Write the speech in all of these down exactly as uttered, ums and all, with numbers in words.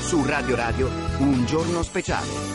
Su Radio Radio, un giorno speciale.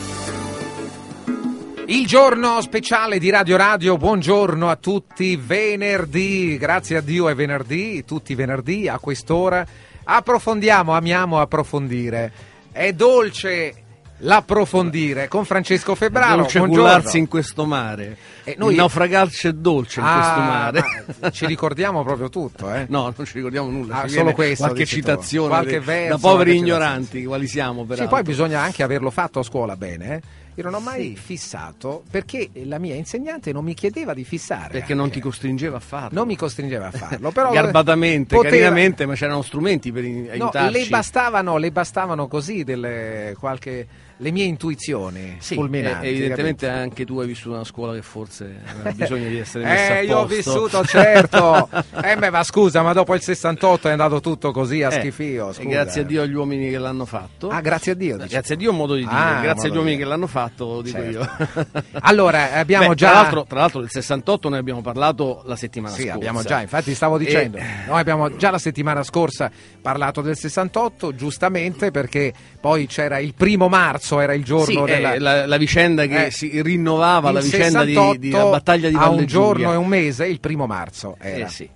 Il giorno speciale di Radio Radio, buongiorno a tutti, venerdì, grazie a Dio è venerdì, tutti i venerdì a quest'ora approfondiamo, amiamo approfondire, è dolce l'approfondire con Francesco Febbraro. È dolce cullarsi in questo mare, e noi... il naufragarci è dolce in ah, questo mare. Ci ricordiamo proprio tutto, eh? No, non ci ricordiamo nulla, ah, ci solo questo, qualche citazione, qualche de... verso, da poveri qualche ignoranti, quali siamo peraltro. Sì, poi bisogna anche averlo fatto a scuola bene, eh? Io non ho mai sì. fissato, perché la mia insegnante non mi chiedeva di fissare. Perché anche. non ti costringeva a farlo. Non mi costringeva a farlo, però garbatamente, poteva... carinamente, ma c'erano strumenti per aiutarci. No, le bastavano, le bastavano così delle qualche le mie intuizioni sì, fulminanti. E, evidentemente capito? Anche tu hai vissuto una scuola che forse aveva bisogno di essere messa eh, a posto. io ho vissuto, certo. eh, beh, ma scusa, ma dopo il sessantotto è andato tutto così a eh, schifio. Scusa. Grazie a Dio agli uomini che l'hanno fatto. Ah, grazie a Dio. No, grazie a Dio è un modo di dire. Ah, grazie agli uomini dire. che l'hanno fatto, lo dico certo. io. Allora, abbiamo Beh, già. Tra l'altro, tra l'altro del sessantotto noi abbiamo parlato la settimana sì, scorsa. abbiamo già, infatti stavo dicendo, e... noi abbiamo già la settimana scorsa parlato del sessantotto, giustamente perché poi c'era il primo marzo, era il giorno sì, della... eh, la, la vicenda che eh, si rinnovava, la vicenda di, di la sessantotto battaglia di Valle a un giorno Giulia. e un mese, il primo marzo era. Eh sì.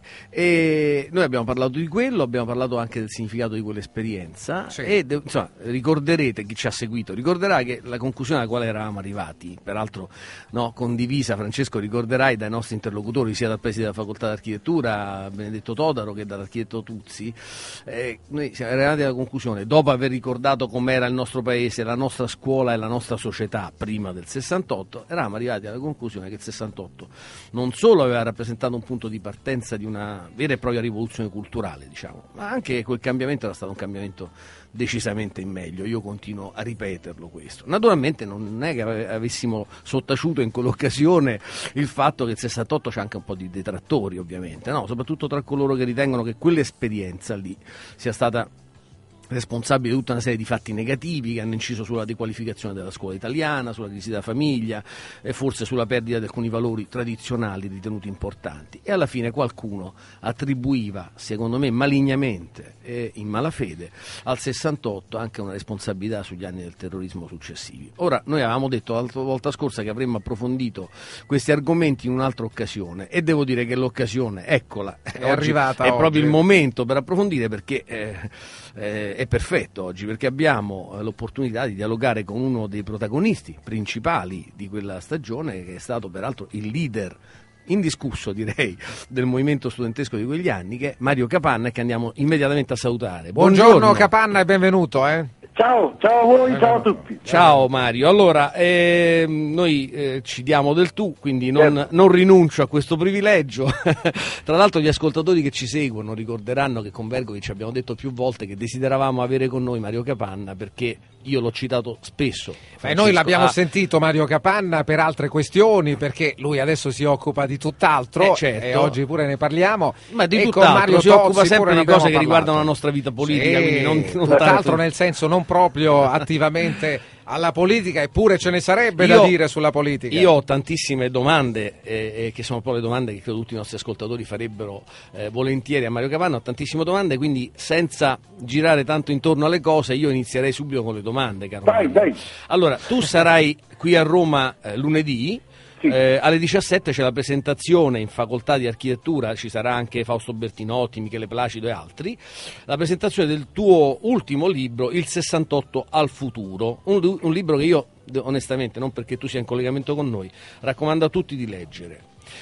E noi abbiamo parlato di quello, abbiamo parlato anche del significato di quell'esperienza sì. e de, insomma, ricorderete, chi ci ha seguito ricorderà che la conclusione alla quale eravamo arrivati, peraltro no, condivisa, Francesco, ricorderai dai nostri interlocutori sia dal preside della facoltà d'architettura Benedetto Todaro che dall'architetto Tuzzi, eh, noi siamo arrivati alla conclusione, dopo aver ricordato com'era il nostro paese, la nostra scuola e la nostra società prima del sessantotto, eravamo arrivati alla conclusione che il sessantotto non solo aveva rappresentato un punto di partenza di una vera e propria rivoluzione culturale, diciamo, ma anche quel cambiamento era stato un cambiamento decisamente in meglio. Io continuo a ripeterlo questo. Naturalmente non è che avessimo sottaciuto in quell'occasione il fatto che il sessantotto c'è anche un po' di detrattori, ovviamente, no? Soprattutto tra coloro che ritengono che quell'esperienza lì sia stata responsabile di tutta una serie di fatti negativi che hanno inciso sulla dequalificazione della scuola italiana, sulla crisi della famiglia e forse sulla perdita di alcuni valori tradizionali ritenuti importanti, e alla fine qualcuno attribuiva, secondo me malignamente e in malafede, al sessantotto anche una responsabilità sugli anni del terrorismo successivi. Ora, noi avevamo detto la volta scorsa che avremmo approfondito questi argomenti in un'altra occasione e devo dire che l'occasione, eccola, è oggi arrivata è oggi. proprio il momento per approfondire, perché eh, eh, è perfetto oggi, perché abbiamo eh, l'opportunità di dialogare con uno dei protagonisti principali di quella stagione, che è stato peraltro il leader indiscusso, direi, del movimento studentesco di quegli anni, che è Mario Capanna, che andiamo immediatamente a salutare. Buongiorno, Buongiorno Capanna e benvenuto, eh. Ciao, ciao a voi, ciao a tutti. Ciao Mario, allora eh, noi eh, ci diamo del tu, quindi non, non rinuncio a questo privilegio. Tra l'altro gli ascoltatori che ci seguono ricorderanno che con Vergovic abbiamo detto più volte che desideravamo avere con noi Mario Capanna, perché io l'ho citato spesso. E noi l'abbiamo ah, sentito Mario Capanna per altre questioni, perché lui adesso si occupa di tutt'altro, eh, certo. e oggi pure ne parliamo. Ma di e tutt'altro, con Mario si occupa Tozzi sempre pure di ne cose che abbiamo riguardano parlato. la nostra vita politica, sì, quindi non, non tutt'altro tanto... nel senso non proprio attivamente alla politica, eppure ce ne sarebbe io, da dire sulla politica. Io ho tantissime domande, eh, eh, che sono poi le domande che credo tutti i nostri ascoltatori farebbero eh, volentieri a Mario Capanna. Ho tantissime domande, quindi senza girare tanto intorno alle cose io inizierei subito con le domande, caro Dai, Mario. dai. Allora, tu sarai qui a Roma eh, lunedì. Sì. Eh, alle diciassette c'è la presentazione in facoltà di architettura, ci sarà anche Fausto Bertinotti, Michele Placido e altri, la presentazione del tuo ultimo libro, Il sessantotto al futuro, un, un libro che io onestamente, non perché tu sia in collegamento con noi, raccomando a tutti di leggere.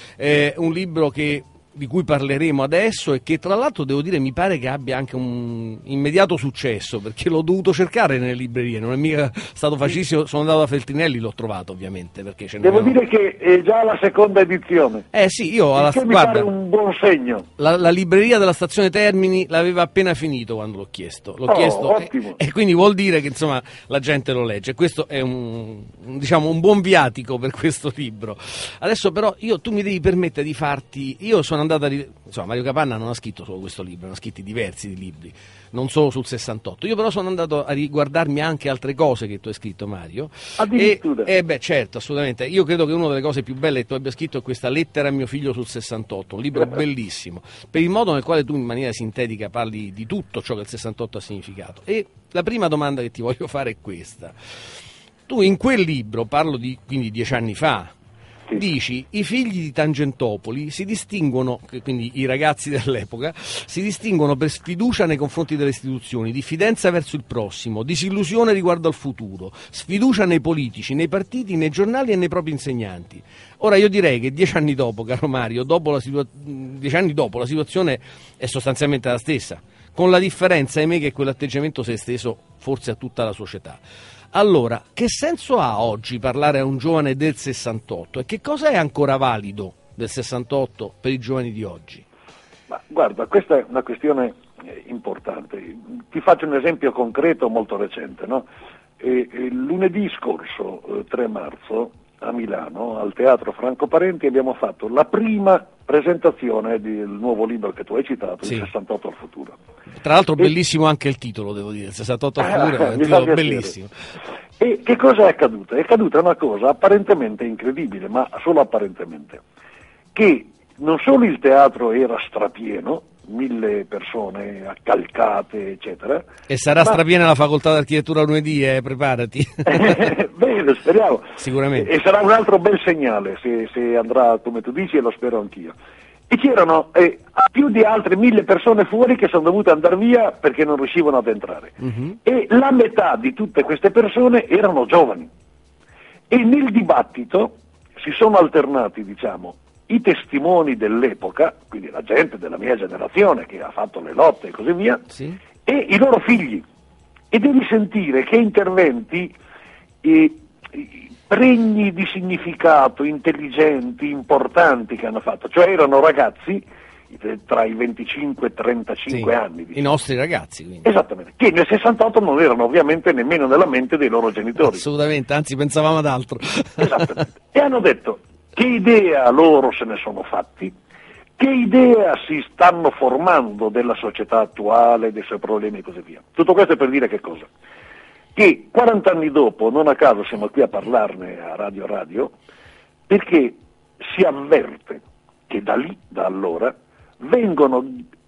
È un libro che di cui parleremo adesso e che tra l'altro devo dire mi pare che abbia anche un immediato successo, perché l'ho dovuto cercare nelle librerie, non è mica stato facilissimo, sono andato da Feltrinelli, l'ho trovato ovviamente, perché ce devo n'erano... dire che è già la seconda edizione, eh sì, io alla... che mi guarda, pare un buon segno. la, la libreria della stazione Termini l'aveva appena finito quando l'ho chiesto, l'ho Oh, chiesto ottimo. e, e quindi vuol dire che insomma la gente lo legge. Questo è un, un diciamo un buon viatico per questo libro. Adesso però io tu mi devi permettere di farti, io sono andato a ri... insomma, Mario Capanna non ha scritto solo questo libro, ne ha scritti diversi di libri, non solo sul sessantotto. Io però sono andato a riguardarmi anche altre cose che tu hai scritto, Mario. Addirittura. E eh beh, certo, assolutamente. Io credo che una delle cose più belle che tu abbia scritto è questa Lettera a mio figlio sul sessantotto, un libro bellissimo, per il modo nel quale tu in maniera sintetica parli di tutto ciò che il sessantotto ha significato. E la prima domanda che ti voglio fare è questa. Tu in quel libro, parlo di quindi dieci anni fa, Sì. dici i figli di Tangentopoli si distinguono, quindi i ragazzi dell'epoca, si distinguono per sfiducia nei confronti delle istituzioni, diffidenza verso il prossimo, disillusione riguardo al futuro, sfiducia nei politici, nei partiti, nei giornali e nei propri insegnanti. Ora io direi che dieci anni dopo, caro Mario, dopo la situa- dieci anni dopo la situazione è sostanzialmente la stessa, con la differenza, ahimè, che quell'atteggiamento si è esteso forse a tutta la società. Allora, che senso ha oggi parlare a un giovane del sessantotto e che cosa è ancora valido del sessantotto per i giovani di oggi? Ma guarda, questa è una questione eh, importante. Ti faccio un esempio concreto molto recente, no? Eh, eh, lunedì scorso, eh, tre marzo, a Milano, al Teatro Franco Parenti, abbiamo fatto la prima presentazione del nuovo libro che tu hai citato, Sì. Il sessantotto al futuro. Tra l'altro E... bellissimo anche il titolo, devo dire, il sessantotto al futuro è un Mi fa titolo piacere. bellissimo. E che cosa è accaduto? È accaduta una cosa apparentemente incredibile, ma solo apparentemente, che non solo il teatro era strapieno, mille persone accalcate, eccetera. E sarà ma... strapiena la facoltà d'architettura lunedì, eh, preparati. Bene, speriamo. Sicuramente. E sarà un altro bel segnale se, se andrà come tu dici, e lo spero anch'io. E c'erano eh, più di altre mille persone fuori che sono dovute andare via perché non riuscivano ad entrare. Uh-huh. E la metà di tutte queste persone erano giovani. E nel dibattito si sono alternati, diciamo, i testimoni dell'epoca, quindi la gente della mia generazione che ha fatto le lotte e così via, sì. e i loro figli. E devi sentire che interventi eh, pregni di significato, intelligenti, importanti che hanno fatto, cioè erano ragazzi tra i venticinque e i trentacinque sì, anni. Diciamo. I nostri ragazzi, quindi. Esattamente, che nel sessantotto non erano ovviamente nemmeno nella mente dei loro genitori. Assolutamente, anzi pensavamo ad altro. Esattamente, e hanno detto che idea loro se ne sono fatti, che idea si stanno formando della società attuale, dei suoi problemi e così via. Tutto questo è per dire che cosa? Che quaranta anni dopo, non a caso siamo qui a parlarne a Radio Radio, perché si avverte che da lì, da allora, vengono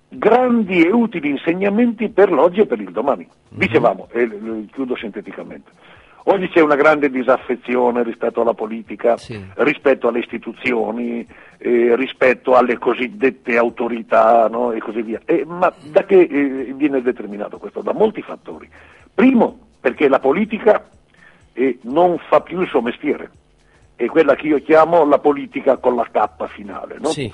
grandi e utili insegnamenti per l'oggi e per il domani. Mm-hmm. Dicevamo, e lo chiudo sinteticamente, oggi c'è una grande disaffezione rispetto alla politica, sì. rispetto alle istituzioni, eh, rispetto alle cosiddette autorità, no? E così via. Eh, ma da che eh, viene determinato questo? Da molti fattori. Primo, perché la politica eh, non fa più il suo mestiere, è quella che io chiamo la politica con la K finale, no? Sì.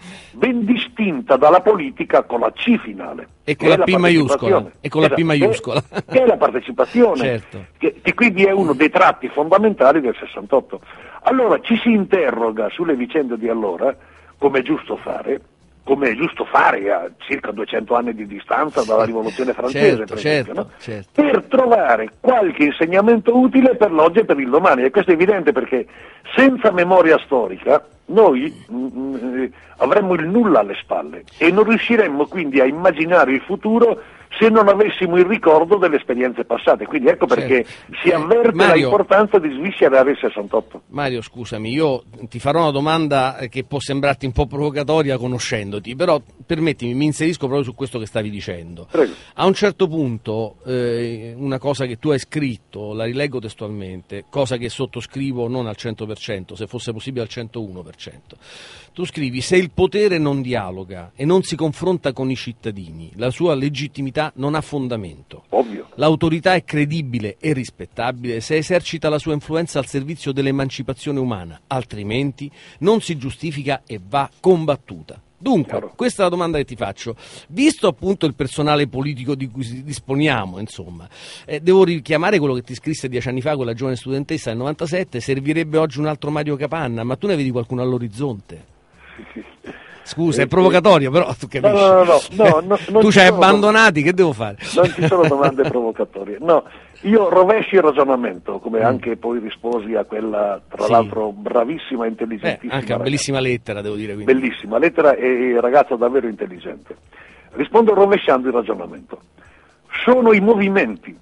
Ben distinta dalla politica con la C finale. E con la, la P maiuscola. E con esatto, la P maiuscola. Che, che è la partecipazione, certo. che, che quindi è uno dei tratti fondamentali del sessantotto. Allora ci si interroga sulle vicende di allora, come è giusto fare, come è giusto fare a circa duecento anni di distanza dalla rivoluzione francese, certo, per esempio, certo, no? certo. Per trovare qualche insegnamento utile per l'oggi e per il domani. E questo è evidente perché senza memoria storica noi mh, avremmo il nulla alle spalle e non riusciremmo quindi a immaginare il futuro se non avessimo il ricordo delle esperienze passate. Quindi ecco perché certo. si avverte Mario, l'importanza di sviscerare il sessantotto. Mario, scusami, io ti farò una domanda che può sembrarti un po' provocatoria conoscendoti, però permettimi, mi inserisco proprio su questo che stavi dicendo. Prego. A un certo punto eh, una cosa che tu hai scritto, la rileggo testualmente, cosa che sottoscrivo non al cento per cento, se fosse possibile al centouno per cento. Tu scrivi: se il potere non dialoga e non si confronta con i cittadini, la sua legittimità non ha fondamento. Ovvio. L'autorità è credibile e rispettabile se esercita la sua influenza al servizio dell'emancipazione umana, altrimenti non si giustifica e va combattuta. Dunque, Chiaro. Questa è la domanda che ti faccio. Visto appunto il personale politico di cui disponiamo, insomma, eh, devo richiamare quello che ti scrisse dieci anni fa quella giovane studentessa del novantasette, servirebbe oggi un altro Mario Capanna, ma tu ne vedi qualcuno all'orizzonte? Scusa, eh, è provocatorio, però tu capisci. No, no, no, no, no, no tu ci hai sono abbandonati, che devo fare? Non ci sono domande provocatorie. No, io rovescio il ragionamento, come mm. anche poi risposi a quella, tra sì. l'altro, bravissima e intelligentissima. Eh, anche una bellissima lettera, devo dire. Quindi. Bellissima lettera e ragazzo davvero intelligente. Rispondo rovesciando il ragionamento. Sono i movimenti,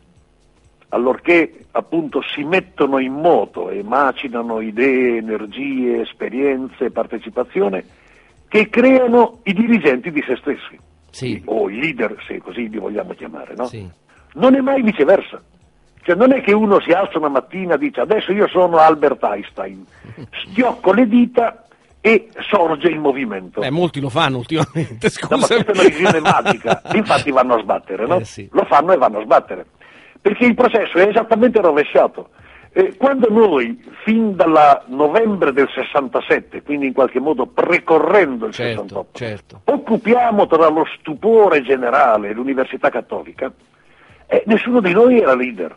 allorché appunto si mettono in moto e macinano idee, energie, esperienze, partecipazione, che creano i dirigenti di se stessi, sì. o i leader, se così li vogliamo chiamare, no? Sì. Non è mai viceversa. Cioè non è che uno si alza una mattina e dice adesso io sono Albert Einstein, schiocco le dita e sorge il movimento. Beh, molti lo fanno ultimamente, scusa. No, ma questa è una visione magica, infatti vanno a sbattere, no? Eh, sì. Lo fanno e vanno a sbattere, perché il processo è esattamente rovesciato. Eh, quando noi, fin dalla novembre del sessantasette, quindi in qualche modo precorrendo il certo, sessantotto, certo. occupiamo tra lo stupore generale l'Università Cattolica, eh, nessuno di noi era leader.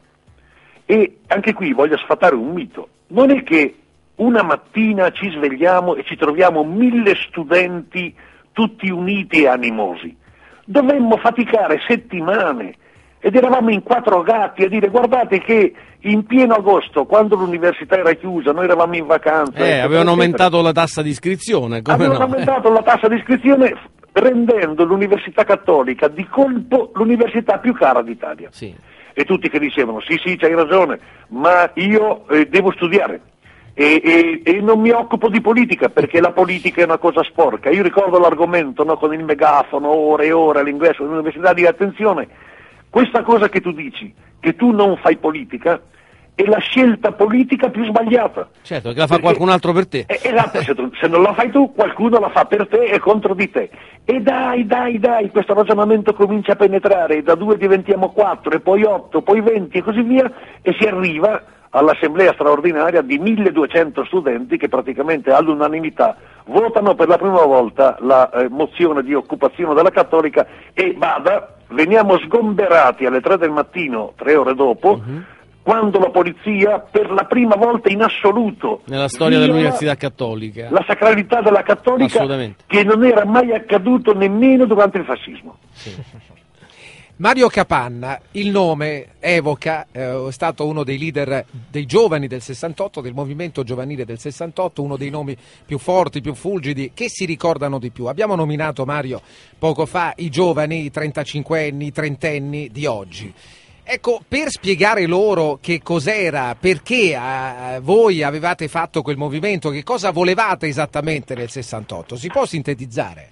E anche qui voglio sfatare un mito. Non è che una mattina ci svegliamo e ci troviamo mille studenti tutti uniti e animosi. Dovemmo faticare settimane ed eravamo in quattro gatti a dire guardate che in pieno agosto, quando l'università era chiusa, noi eravamo in vacanza. Eh, eccetera, avevano eccetera. aumentato la tassa di iscrizione. Come avevano no? aumentato la tassa di iscrizione rendendo l'Università Cattolica di colpo l'università più cara d'Italia. Sì. E tutti che dicevano sì sì c'hai ragione, ma io eh, devo studiare e, e, e non mi occupo di politica perché la politica è una cosa sporca. Io ricordo l'argomento, no, con il megafono ore e ore all'ingresso dell'università, di attenzione, questa cosa che tu dici, che tu non fai politica, è la scelta politica più sbagliata. Certo, che la fa perché, qualcun altro per te. Eh, esatto, se, tu, se non la fai tu, qualcuno la fa per te e contro di te. E dai, dai, dai, questo ragionamento comincia a penetrare, e da due diventiamo quattro, e poi otto, poi venti e così via, e si arriva all'assemblea straordinaria di milleduecento studenti che praticamente all'unanimità votano per la prima volta la eh, mozione di occupazione della Cattolica e bada, veniamo sgomberati alle tre del mattino, tre ore dopo, uh-huh. quando la polizia per la prima volta in assoluto nella storia dell'Università Cattolica la sacralità della Cattolica, che non era mai accaduto nemmeno durante il fascismo. Sì. Mario Capanna, il nome evoca, eh, è stato uno dei leader dei giovani del sessantotto, del movimento giovanile del sessantotto, uno dei nomi più forti, più fulgidi, che si ricordano di più. Abbiamo nominato, Mario, poco fa i giovani, i trentacinquenni, i trentenni di oggi. Ecco, per spiegare loro che cos'era, perché eh, voi avevate fatto quel movimento, che cosa volevate esattamente nel sessantotto, si può sintetizzare?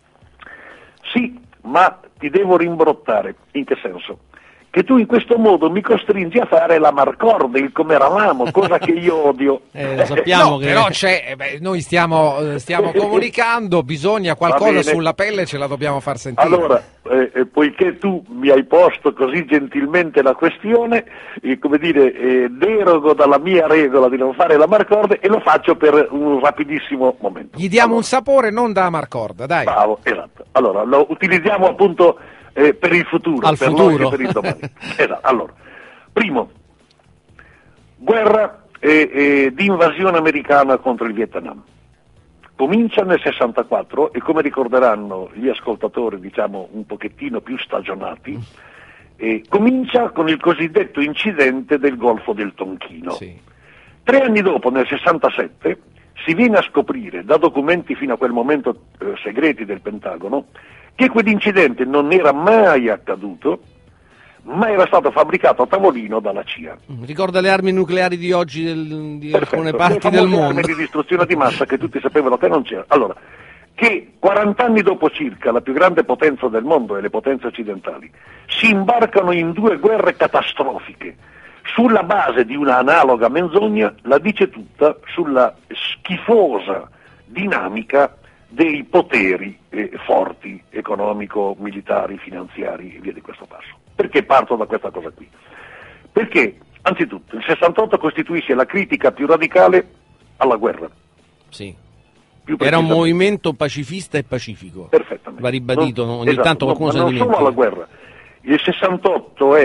Sì, ma ti devo rimbrottare. In che senso? Che tu in questo modo mi costringi a fare la marcorde, il come eravamo, cosa che io odio. Eh, lo sappiamo no, che... però c'è, eh beh, noi stiamo, stiamo comunicando, bisogna qualcosa sulla pelle, ce la dobbiamo far sentire. Allora, eh, eh, poiché tu mi hai posto così gentilmente la questione, eh, come dire, eh, derogo dalla mia regola di non fare la marcorde e lo faccio per un rapidissimo momento. Gli diamo allora, un sapore, non da marcorda, dai. Bravo, esatto. Allora, lo utilizziamo appunto eh, per il futuro, Al per futuro. noi e per il domani. Esatto. Allora, primo, guerra eh, eh, di invasione americana contro il Vietnam. Comincia nel sessantaquattro e, come ricorderanno gli ascoltatori, diciamo, un pochettino più stagionati, eh, comincia con il cosiddetto incidente del Golfo del Tonchino. Sì. Tre anni dopo, nel sessantasette, si viene a scoprire, da documenti fino a quel momento eh, segreti del Pentagono, che quell'incidente non era mai accaduto, ma era stato fabbricato a tavolino dalla C I A. Ricorda le armi nucleari di oggi del, di Perfetto, alcune parti le del mondo. armi di distruzione di massa che tutti sapevano che non c'era. Allora, che quaranta anni dopo circa la più grande potenza del mondo e le potenze occidentali si imbarcano in due guerre catastrofiche sulla base di una analoga menzogna, la dice tutta sulla schifosa dinamica dei poteri eh, forti, economico, militari, finanziari e via di questo passo. Perché parto da questa cosa qui? Perché, anzitutto, il sessantotto costituisce la critica più radicale alla guerra. Sì. Più Era un movimento pacifista e pacifico. Perfettamente. Va ribadito, non, ogni esatto, tanto qualcuno no, se ne non dimentica. solo alla guerra. Il sessantotto è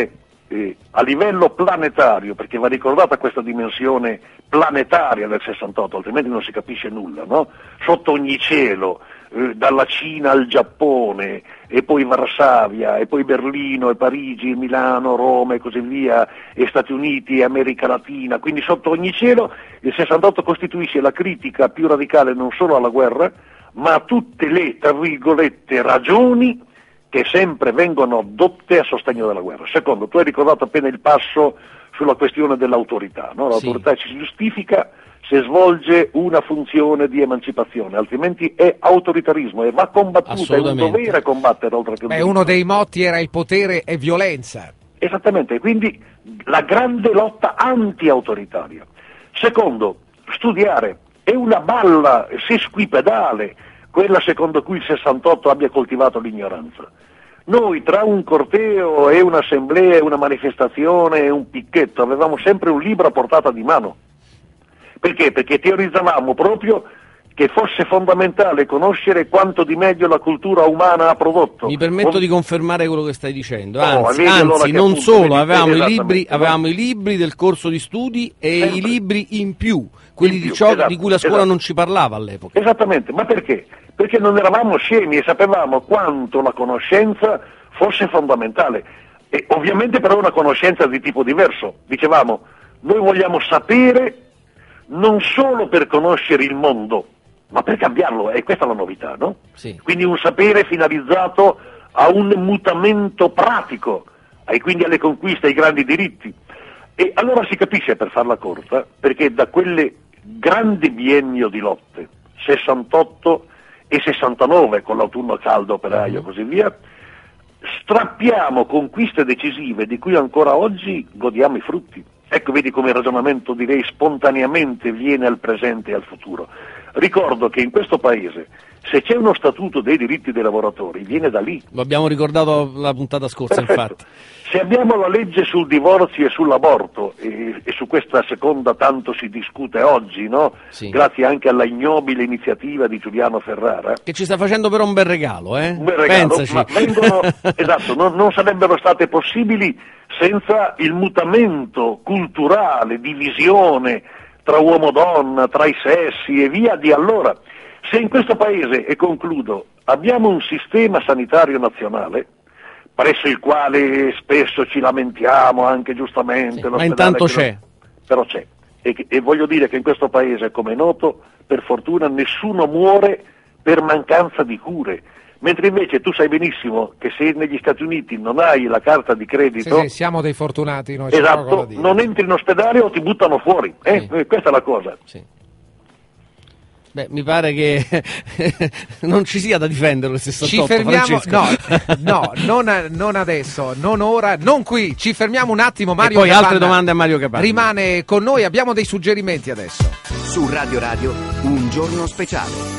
eh, a livello planetario, perché va ricordata questa dimensione planetaria del sessantotto, altrimenti non si capisce nulla, no? Sotto ogni cielo, eh, dalla Cina al Giappone, e poi Varsavia, e poi Berlino, e Parigi, e Milano, Roma e così via, e Stati Uniti, e America Latina, quindi sotto ogni cielo il sessantotto costituisce la critica più radicale non solo alla guerra, ma a tutte le, tra virgolette, ragioni che sempre vengono addotte a sostegno della guerra. Secondo, tu hai ricordato appena il passo sulla questione dell'autorità, no? L'autorità sì. si giustifica se svolge una funzione di emancipazione, altrimenti è autoritarismo e va combattuta, è un dovere combattere oltre che un Beh, uno dei motti era il potere e violenza. Esattamente, quindi la grande lotta anti-autoritaria. Secondo, studiare, è una balla sesquipedale quella secondo cui il sessantotto abbia coltivato l'ignoranza. Noi tra un corteo e un'assemblea, una manifestazione e un picchetto avevamo sempre un libro a portata di mano. Perché? Perché teorizzavamo proprio che fosse fondamentale conoscere quanto di meglio la cultura umana ha prodotto. Mi permetto o... di confermare quello che stai dicendo, no, anzi, anzi non appunto, solo, avevamo, i libri, no? avevamo i libri del corso di studi e Sempre. i libri in più, quelli in più, di ciò esatto, di cui la scuola esatto. non ci parlava all'epoca. Esattamente, ma perché? Perché non eravamo scemi e sapevamo quanto la conoscenza fosse fondamentale. E ovviamente però una conoscenza di tipo diverso. Dicevamo, noi vogliamo sapere non solo per conoscere il mondo, ma per cambiarlo, e questa è la novità, no? Sì. Quindi un sapere finalizzato a un mutamento pratico, e quindi alle conquiste, ai grandi diritti. E allora si capisce, per farla corta, perché da quelle grandi biennio di lotte, sessantotto e sessantanove, con l'autunno caldo operaio e Mm. così via, strappiamo conquiste decisive di cui ancora oggi godiamo i frutti. Ecco, vedi come il ragionamento, direi, spontaneamente viene al presente e al futuro. Ricordo che in questo paese, se c'è uno statuto dei diritti dei lavoratori, viene da lì. Lo abbiamo ricordato la puntata scorsa, Perfetto. infatti. Se abbiamo la legge sul divorzio e sull'aborto, e, e su questa seconda tanto si discute oggi, no? Sì. Grazie anche alla ignobile iniziativa di Giuliano Ferrara, Che ci sta facendo però un bel regalo, eh? un bel regalo, Pensaci. ma vengono, esatto, non, non sarebbero state possibili senza il mutamento culturale, di visione tra uomo-donna, tra i sessi e via di allora. Se in questo paese, e concludo, abbiamo un sistema sanitario nazionale, presso il quale spesso ci lamentiamo anche giustamente, Sì, ma intanto c'è. Non... Però c'è. E, e voglio dire che in questo paese, come è noto, per fortuna nessuno muore per mancanza di cure. Mentre invece tu sai benissimo che se negli Stati Uniti non hai la carta di credito, sì, sì, siamo dei fortunati noi. c'è poco da esatto, dire. non entri in ospedale o ti buttano fuori. Eh? Sì. Questa è la cosa. Sì. Beh, mi pare che non ci sia da difenderlo il sessantotto. Ci fermiamo, Francesco. no, no, non, non adesso, non ora, non qui. Ci fermiamo un attimo. Mario e poi Capanna altre domande a Mario Capanna. rimane con noi. Abbiamo dei suggerimenti adesso. Su Radio Radio, un giorno speciale.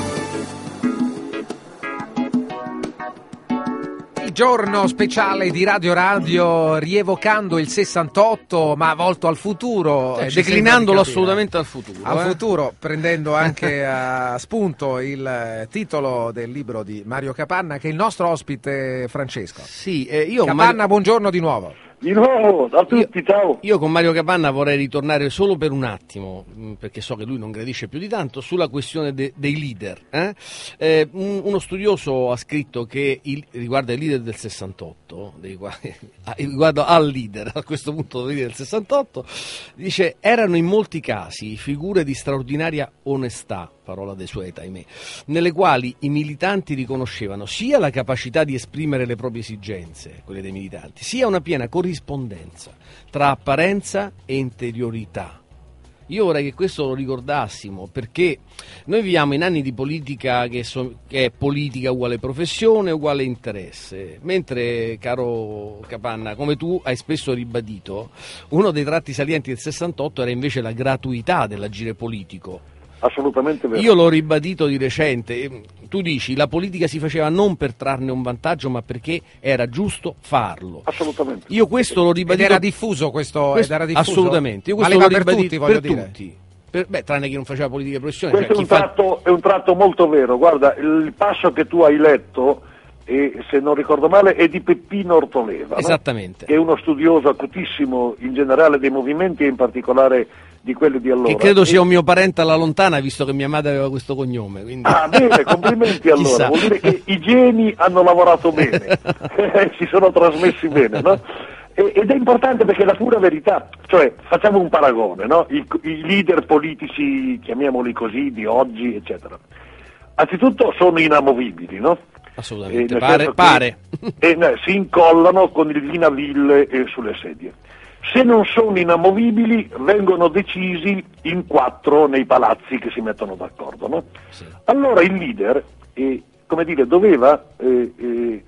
Giorno speciale di Radio Radio, rievocando il sessantotto ma volto al futuro, Cioè, ci declinandolo sembra di capire. assolutamente al futuro. Al eh? futuro, prendendo anche a spunto il titolo del libro di Mario Capanna, che è il nostro ospite Francesco. Sì, eh, io con Capanna, Mario... buongiorno di nuovo. Di nuovo, a tutti, io, ciao. Io con Mario Capanna vorrei ritornare solo per un attimo, mh, perché so che lui non gradisce più di tanto, sulla questione de, dei leader. Eh? Eh, un, uno studioso ha scritto che il, riguardo ai leader del sessantotto, dei quali, riguardo al leader, a questo punto del leader del sessantotto, dice erano in molti casi figure di straordinaria onestà, parola desueta, ahimè, nelle quali i militanti riconoscevano sia la capacità di esprimere le proprie esigenze, quelle dei militanti, sia una piena corrispondenza tra apparenza e interiorità. Io vorrei che questo lo ricordassimo, perché noi viviamo in anni di politica che, so, che è politica uguale professione, uguale interesse, mentre, caro Capanna, come tu hai spesso ribadito, uno dei tratti salienti del sessantotto era invece la gratuità dell'agire politico. Assolutamente vero. Io l'ho ribadito di recente, tu dici la politica si faceva non per trarne un vantaggio ma perché era giusto farlo. Assolutamente. Io questo l'ho ribadito. Ed era diffuso questo? questo, ed era diffuso? assolutamente. Io questo Valeva l'ho per ribadito tutti, voglio per dire. tutti. Per, beh, tranne chi non faceva politica di professione. Questo Cioè, è, un chi fa... tratto, è un tratto molto vero. Guarda, il passo che tu hai letto e se non ricordo male è di Peppino Ortoleva, esattamente, no? Che è uno studioso acutissimo in generale dei movimenti e in particolare di quelli di allora. Che credo e... sia un mio parente alla lontana, visto che mia madre aveva questo cognome. Quindi... Ah, bene, complimenti allora, vuol dire che i geni hanno lavorato bene, si sono trasmessi bene, no? E, ed è importante perché è la pura verità, cioè facciamo un paragone, no? I, i leader politici, chiamiamoli così, di oggi, eccetera. Anzitutto sono inamovibili, no? Assolutamente, pare. pare. Che, eh, si incollano con il vinaville eh, sulle sedie. Se non sono inamovibili, vengono decisi in quattro nei palazzi che si mettono d'accordo, no? Sì. Allora il leader, eh, come dire, doveva eh, eh,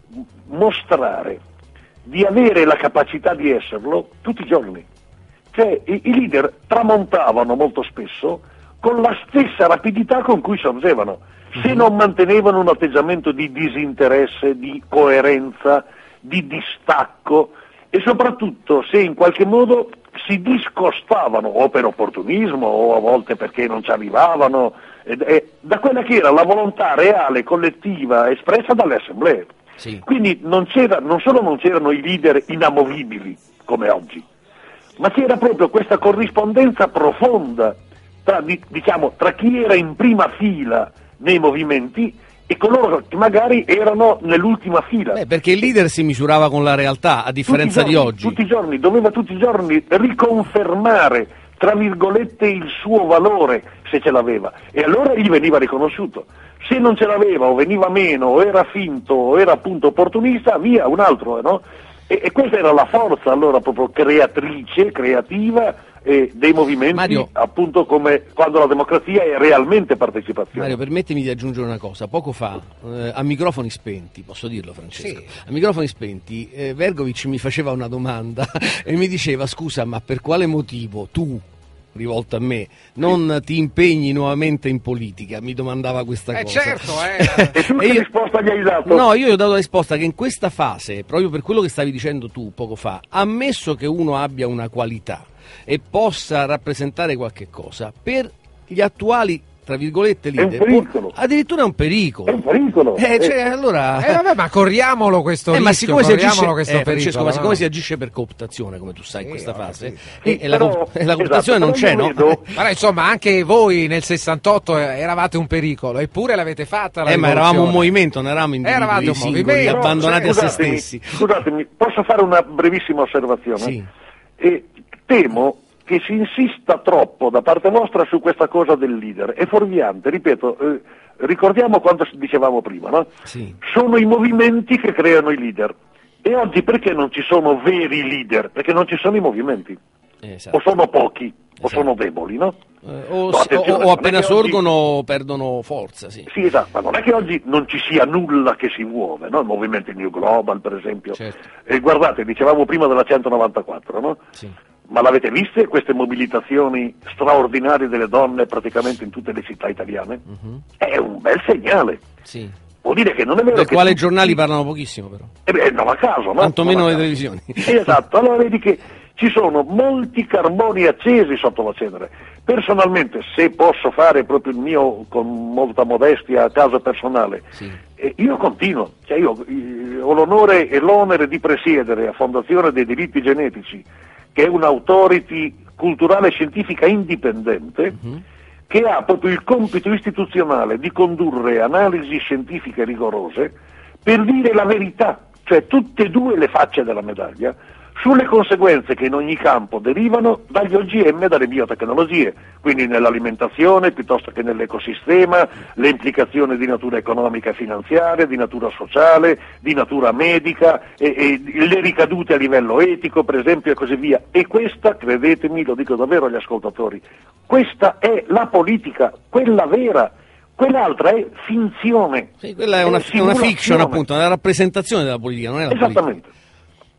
mostrare di avere la capacità di esserlo tutti i giorni. Cioè i, i leader tramontavano molto spesso con la stessa rapidità con cui sorgevano. Se non mantenevano un atteggiamento di disinteresse, di coerenza, di distacco e soprattutto se in qualche modo si discostavano o per opportunismo o a volte perché non ci arrivavano eh, eh, da quella che era la volontà reale, collettiva, espressa dalle assemblee. Sì. Quindi non, c'era, non solo non c'erano i leader inamovibili come oggi, ma c'era proprio questa corrispondenza profonda tra, diciamo, tra chi era in prima fila nei movimenti e coloro che magari erano nell'ultima fila. Beh, perché il leader si misurava con la realtà, a differenza giorni, di oggi. Tutti i giorni, doveva tutti i giorni riconfermare, tra virgolette, il suo valore, se ce l'aveva, e allora gli veniva riconosciuto. Se non ce l'aveva, o veniva meno, o era finto, o era appunto opportunista, via, un altro, no? E, e questa era la forza, allora, proprio creatrice, creativa, e dei movimenti, Mario, appunto come quando la democrazia è realmente partecipazione. Mario, permettimi di aggiungere una cosa. Poco fa, eh, a microfoni spenti, posso dirlo Francesco? Sì. A microfoni spenti, eh, Vergovic mi faceva una domanda e mi diceva: scusa, ma per quale motivo tu, rivolto a me, non ti impegni nuovamente in politica? Mi domandava questa eh cosa. certo, eh. E tu E che io- risposta gli hai dato? No, io gli ho dato la risposta che in questa fase, proprio per quello che stavi dicendo tu poco fa, ammesso che uno abbia una qualità e possa rappresentare qualche cosa, per gli attuali, tra virgolette, È un leader, pericolo. può- addirittura è un pericolo. È un pericolo. Eh, cioè, Eh, allora... Eh vabbè, ma corriamolo questo Eh, rischio, ma siccome si corriamolo agisce, questo eh, Francesco, pericolo, ma siccome no? si agisce per cooptazione, come tu sai, in Sì, questa ho fase, capito. e, e la, Però- co- e la cooptazione esatto, non c'è, però no? io vedo- Ma insomma, anche voi nel sessantotto eravate un pericolo, eppure l'avete fatta la Eh, ma rivoluzione. eravamo un movimento, non eravamo individui Eravate un singoli, movimento. abbandonati a se scusatemi, stessi. Scusatemi, posso fare una brevissima osservazione? Sì. E temo che si insista troppo da parte vostra su questa cosa del leader. È fuorviante, ripeto, eh, ricordiamo quanto dicevamo prima, no? Sì. Sono i movimenti che creano i leader. E oggi perché non ci sono veri leader? Perché non ci sono i movimenti. Esatto. O sono pochi, o Esatto. sono deboli, no? Eh, o, No, o- attenzione, o non appena è che oggi- sorgono perdono forza, sì. Sì, esatto, ma non è che oggi non ci sia nulla che si muove, no? Il movimento New Global, per esempio. Certo. E guardate, dicevamo prima della centonovantaquattro, no? Sì. Ma l'avete viste queste mobilitazioni straordinarie delle donne praticamente in tutte le città italiane? Mhm. È un bel segnale. Sì. Vuol dire che non è vero Del che quale i tutti- giornali parlano pochissimo, però. Eh beh, non a caso, no? Tantomeno Non a le caso. televisioni. Esatto, allora vedi che ci sono molti carboni accesi sotto la cenere. Personalmente, se posso fare proprio il mio, con molta modestia, caso personale, Sì. eh, io continuo, cioè io eh, ho l'onore e l'onere di presiedere a Fondazione dei Diritti Genetici, che è un'autority culturale e scientifica indipendente, Mhm. che ha proprio il compito istituzionale di condurre analisi scientifiche rigorose per dire la verità, cioè tutte e due le facce della medaglia, sulle conseguenze che in ogni campo derivano dagli O G M e dalle biotecnologie, quindi nell'alimentazione piuttosto che nell'ecosistema, le implicazioni di natura economica e finanziaria, di natura sociale, di natura medica, e, e le ricadute a livello etico, per esempio, e così via. E questa, credetemi, lo dico davvero agli ascoltatori, questa è la politica, quella vera. Quell'altra è finzione. Sì, quella è una, è una fiction, simulazione. appunto, una rappresentazione della politica, non è la politica. Esattamente.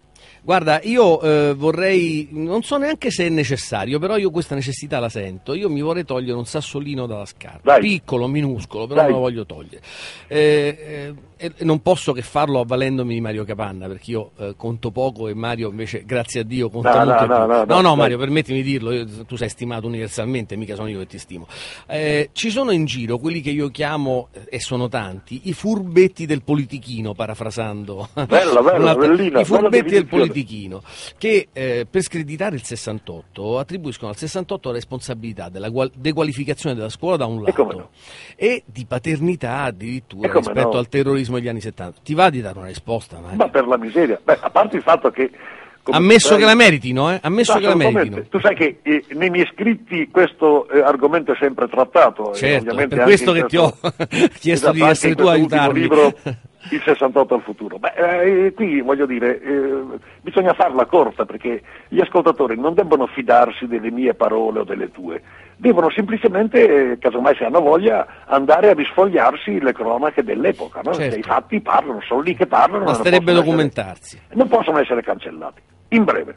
Guarda, io eh, vorrei, non so neanche se è necessario, però io questa necessità la sento. Io mi vorrei togliere un sassolino dalla scarpa, Dai. piccolo, minuscolo, però Dai. me lo voglio togliere. Eh, eh, e non posso che farlo avvalendomi di Mario Capanna, perché io eh, conto poco e Mario invece, grazie a Dio, conta No, molto no, più. no, no, no, no, dai. Mario, permettimi di dirlo, io, tu sei stimato universalmente, mica sono io che ti stimo. Eh, ci sono in giro quelli che io chiamo, e sono tanti, i furbetti del politichino, parafrasando. Bella, bella, Un'altra- bellina, I furbetti bella del definizione. politichino, che eh, per screditare il sessantotto attribuiscono al sessantotto la responsabilità della gual- dequalificazione della scuola da un E come lato no? e di paternità addirittura E come rispetto no? al terrorismo degli anni settanta. Ti va di dare una risposta, Mario? Ma per la miseria, beh, a parte il fatto che... come Ammesso sai- che la meritino, eh? Ammesso che la Assolutamente. meritino. Tu sai che eh, nei miei scritti questo eh, argomento è sempre trattato. e Certo, è ovviamente per anche questo in che ti ho chiesto Esatto, di anche essere in tu a questo ultimo aiutarmi. libro, il sessantotto al futuro. Beh, eh, qui voglio dire, eh, bisogna farla corta, perché gli ascoltatori non debbono fidarsi delle mie parole o delle tue, devono semplicemente, eh, casomai se hanno voglia, andare a risfogliarsi le cronache dell'epoca, no? Certo. Che i fatti parlano, sono lì che parlano. non Basterebbe possono documentarsi. essere- non possono essere cancellati. In breve.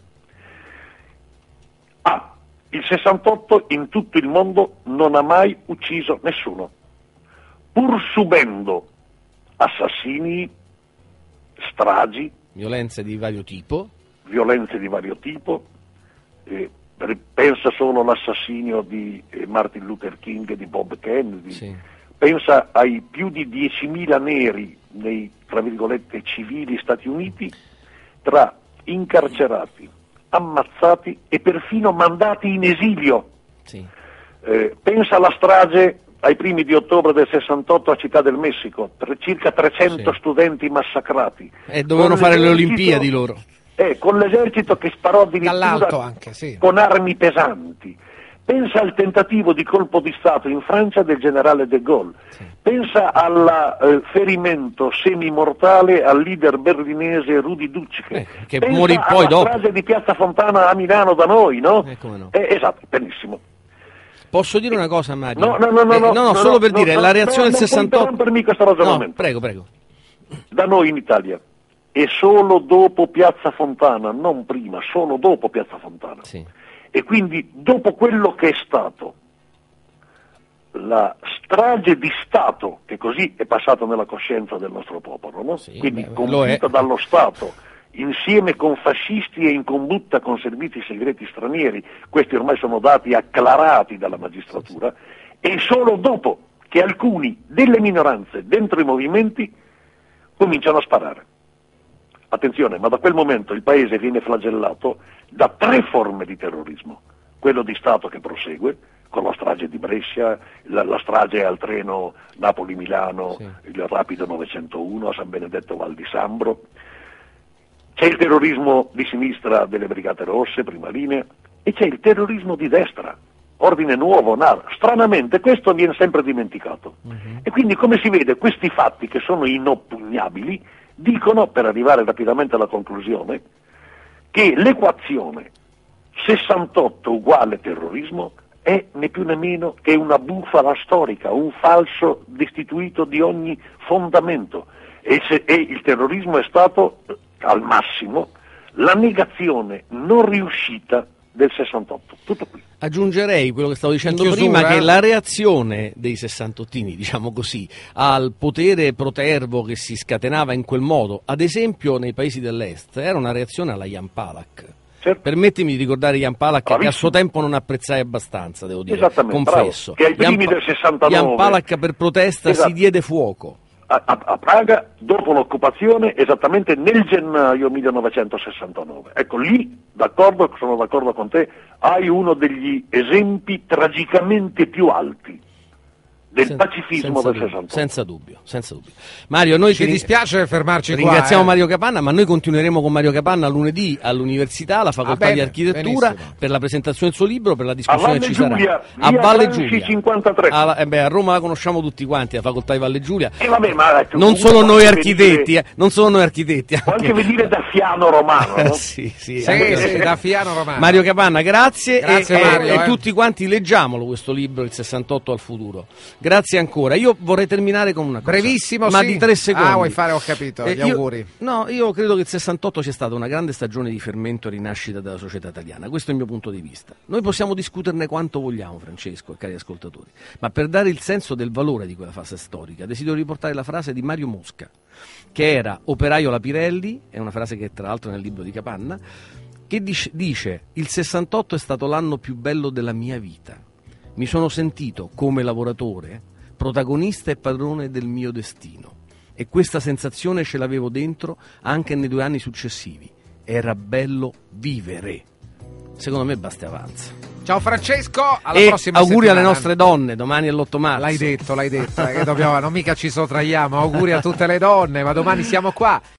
A. Il sessantotto in tutto il mondo non ha mai ucciso nessuno, pur subendo assassini, stragi, Violenze di vario tipo. violenze di vario tipo. Eh, per- pensa solo all'assassinio di eh, Martin Luther King e di Bob Kennedy. Sì. Pensa ai più di diecimila neri nei, tra virgolette, civili Stati Uniti, tra incarcerati, ammazzati e perfino mandati in esilio. Sì. Eh, pensa alla strage ai primi di ottobre del sessantotto a Città del Messico, per circa trecento Sì. studenti massacrati. E dovevano Con fare le l'esercito- Olimpiadi loro. Eh, con l'esercito che sparò addirittura Dall'alto anche, sì. con armi pesanti. Pensa al tentativo di colpo di Stato in Francia del generale de Gaulle. Pensa al eh, ferimento semimortale al leader berlinese Rudi Dutschke. Eh, che Pensa morì poi alla dopo. strage di Piazza Fontana a Milano da noi, no? Eh, come no. Eh, esatto, benissimo. Posso dire una cosa, Mario? No, no, no, no, Eh, no, no, no, solo no, per no, dire, no, la reazione no, del non puoi sessantotto... interrompermi questo No, ragionamento. prego, prego. Da noi in Italia, e solo dopo Piazza Fontana, non prima, solo dopo Piazza Fontana. Sì. E quindi dopo quello che è stato la strage di Stato, che così è passata nella coscienza del nostro popolo, no? Sì, Quindi beh, lo compiuta è. dallo Stato, insieme con fascisti e in combutta con servizi segreti stranieri, questi ormai sono dati acclarati dalla magistratura, e solo dopo che alcuni delle minoranze dentro i movimenti cominciano a sparare. Attenzione, ma da quel momento il paese viene flagellato da tre forme di terrorismo: quello di Stato che prosegue, con la strage di Brescia, la, la strage al treno Napoli-Milano, Sì. il rapido novecentouno a San Benedetto Val di Sambro, c'è il terrorismo di sinistra delle Brigate Rosse, prima linea, e c'è il terrorismo di destra, Ordine Nuovo, N A R. Stranamente questo viene sempre dimenticato. Mhm. E quindi, come si vede, questi fatti che sono inoppugnabili dicono, per arrivare rapidamente alla conclusione, che l'equazione sessantotto uguale terrorismo è né più né meno che una bufala storica, un falso destituito di ogni fondamento. E, se, e il terrorismo è stato, eh, al massimo, la negazione non riuscita del sessantotto. Tutto qui. Aggiungerei quello che stavo dicendo In chiusura, prima, che la reazione dei sessantottini, diciamo così, al potere protervo che si scatenava in quel modo, ad esempio nei paesi dell'est, era una reazione alla Jan Palach. Certo. Permettimi di ricordare Jan Palach, che a Bravissimo. suo tempo non apprezzai abbastanza, devo dire, Esattamente, confesso. bravo. Che ai primi Jan, del sessantanove Jan Palach per protesta Esatto. si diede fuoco. A, a, a Praga, dopo l'occupazione, esattamente nel gennaio millenovecentosessantanove. Ecco, lì, d'accordo, sono d'accordo con te, hai uno degli esempi tragicamente più alti del Sen- pacifismo senza del dubbio, sessantotto. senza dubbio, senza dubbio. Mario, noi Ci ti dispiace fermarci qua. ringraziamo eh. Mario Capanna, ma noi continueremo con Mario Capanna lunedì all'Università, alla Facoltà Ah, bene, di Architettura, benissimo. per la presentazione del suo libro, per la A discussione Valle che ci sarà. Giulia, A via Valle Gramsci Giulia. cinquantatré. Alla- eh beh, a Roma la conosciamo tutti quanti, la Facoltà di Valle Giulia. E vabbè, ma ecco, Non comunque sono può noi anche architetti, venire- eh, non sono noi architetti. Può anche anche- venire da Fiano Romano, no? sì, sì, Sì, anche- sì, da Fiano Romano. Mario Capanna, grazie, Grazie, e, e- Mario, e eh. tutti quanti leggiamolo questo libro, Il sessantotto al futuro. Grazie. Grazie ancora. Io vorrei terminare con una cosa. Brevissimo, ma sì. di tre secondi. Ah, vuoi fare, ho capito, Eh, gli io- auguri. No, io credo che il sessantotto sia stata una grande stagione di fermento e rinascita della società italiana. Questo è il mio punto di vista. Noi possiamo discuterne quanto vogliamo, Francesco e cari ascoltatori, ma per dare il senso del valore di quella fase storica desidero riportare la frase di Mario Mosca, che era operaio alla Pirelli, è una frase che è tra l'altro nel libro di Capanna, che dice, dice il sessantotto è stato l'anno più bello della mia vita. Mi sono sentito, come lavoratore, protagonista e padrone del mio destino. E questa sensazione ce l'avevo dentro anche nei due anni successivi. Era bello vivere. Secondo me basta e avanza. Ciao Francesco, alla e prossima auguri settimana. alle nostre donne, domani è l'otto marzo. L'hai detto, l'hai detto, eh, che dobbiamo, non mica ci sottraiamo. Auguri a tutte le donne, ma domani siamo qua.